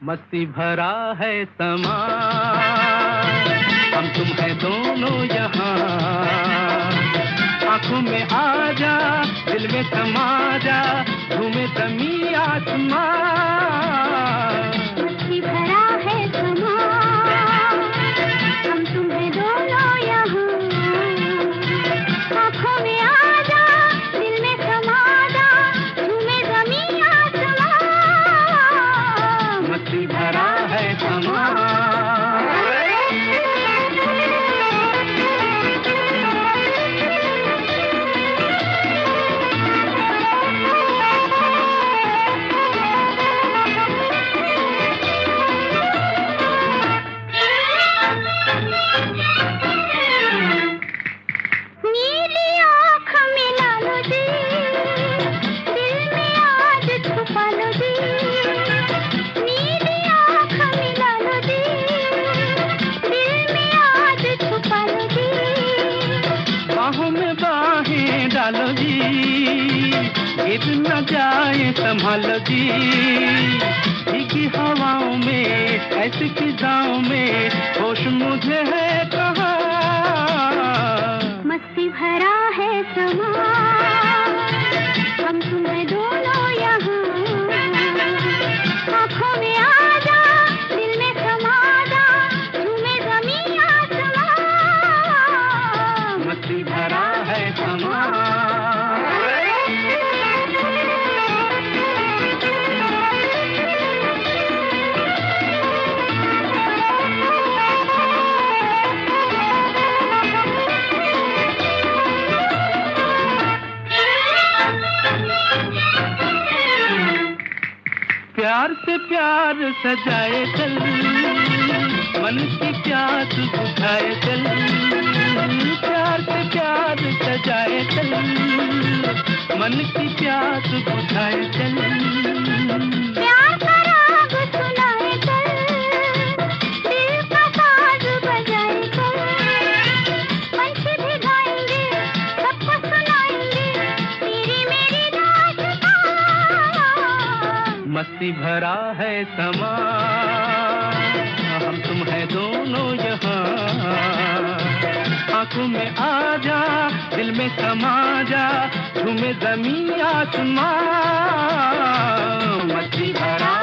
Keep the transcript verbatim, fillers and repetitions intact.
मस्ती भरा है समा, हम तुम है दोनों यहाँ। आंखों में आ जा, दिल में समा जा, झूमे ज़मीं आसमां। मस्ती भरा है समा, हम तुम है दोनों यहाँ। आंखों में आ जा, दिल में समा जा, झूमे ज़मीं आसमां। मस्ती भरा है समा। डालो जी, गिर न जाए संभालो जी। भीगी हवाओं में, ऐसी फिजाओं में, होश मुझे है कहाँ। मस्ती भरा है समा, हम तुम है दोनों यहाँ। आँखों में आ जा, दिल में समा जा, झूमे ज़मीं आसमां। मस्ती भरा है समा। प्यार से प्यार सजाए चल, मन की प्यास बुझाए चल। प्यार से प्यार सजाए चल, मन की प्यास बुझाए चल। प्यार का राग सुनाए चल, दिल का साज बजाए चल। पंछी भी गाएंगे, सबको सुनाएंगे, तेरी मेरी दास्तां। मस्ती भरा है समा, हम तुम है दोनों यहाँ। आंखों में आ जा, दिल में समा जा, झूमे ज़मीं आसमां। मस्ती भरा